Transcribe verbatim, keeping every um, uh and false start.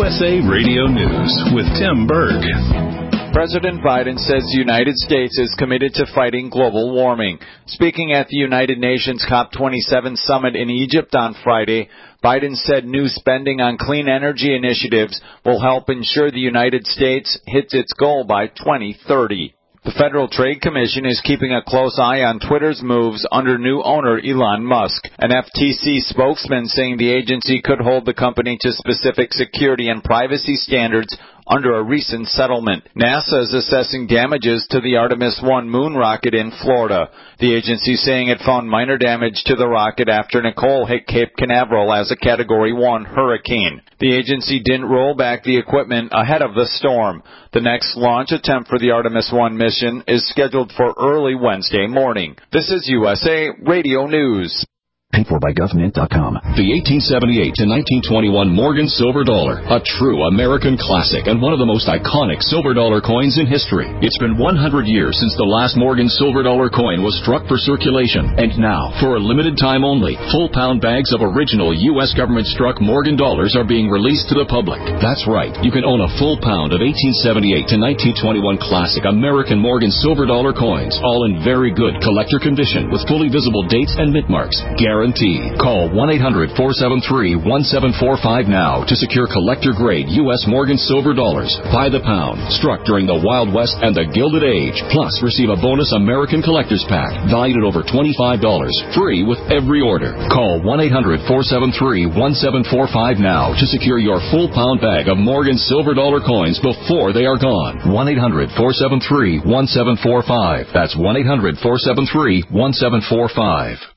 S A Radio News with Tim Berg. President Biden says the United States is committed to fighting global warming. Speaking at the United Nations COP twenty-seven summit in Egypt on Friday, Biden said new spending on clean energy initiatives will help ensure the United States hits its goal by twenty thirty. The Federal Trade Commission is keeping a close eye on Twitter's moves under new owner Elon Musk. An F T C spokesman saying the agency could hold the company to specific security and privacy standards under a recent settlement. NASA is assessing damages to the Artemis one moon rocket in Florida. The agency saying it found minor damage to the rocket after Nicole hit Cape Canaveral as a Category one hurricane. The agency didn't roll back the equipment ahead of the storm. The next launch attempt for the Artemis one mission is scheduled for early Wednesday morning. This is U S A Radio News. Paid for by government dot com. The eighteen seventy-eight to nineteen twenty-one Morgan Silver Dollar, a true American classic and one of the most iconic silver dollar coins in history. It's been one hundred years since the last Morgan Silver Dollar coin was struck for circulation, and now, for a limited time only, full pound bags of original U S government-struck Morgan dollars are being released to the public. That's right, you can own a full pound of eighteen seventy-eight to nineteen twenty-one classic American Morgan Silver Dollar coins, all in very good collector condition with fully visible dates and mint marks. Guaranteed. Call one eight hundred four seven three one seven four five now to secure collector-grade U S Morgan Silver Dollars by the pound, struck during the Wild West and the Gilded Age. Plus, receive a bonus American Collector's Pack valued at over twenty-five dollars, free with every order. Call one eight hundred four seven three one seven four five now to secure your full pound bag of Morgan Silver Dollar coins before they are gone. one eight hundred four seven three one seven four five. That's one eight hundred four seven three one seven four five.